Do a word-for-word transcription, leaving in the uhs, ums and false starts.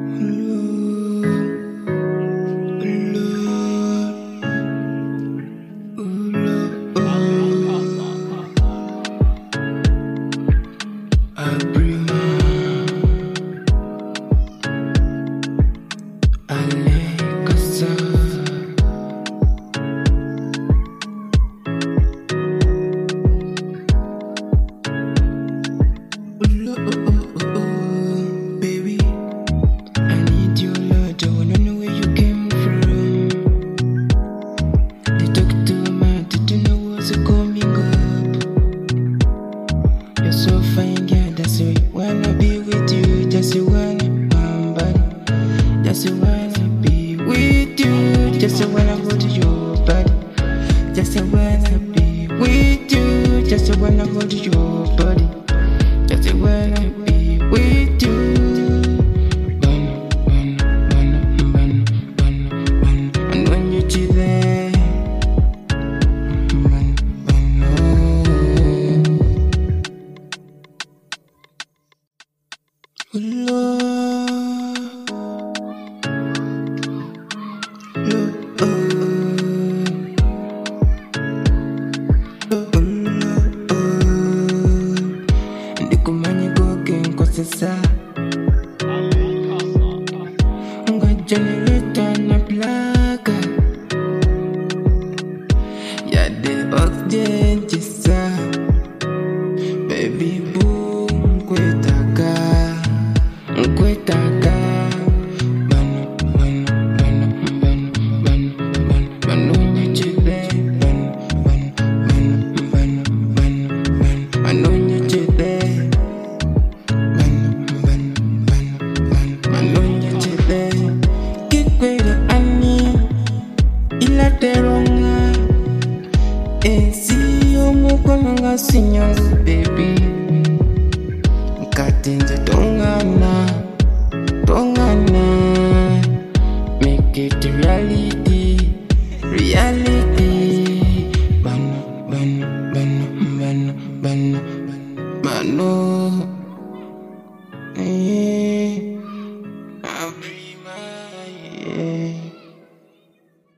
Just wanna be with you. Just wanna hold your body. Just wanna be with you. Just wanna hold your body. Just wanna be with you. Bun, bun, bun, bun, bun, bun. And when you see there, bun, bun, oh. Lord. Sasa ngoja nileta na plaka ya the oxygen jisa baby boo nkwetaka nkwetaka banu banu banu banu banu banu banu nyechile banu banu banu banu banu banu banu nyechile Teronga esi omukonanga sinyangu baby nkatinze tongana tongana make it reality reality banu banu banu banu banu banu eh I'll be my yeah.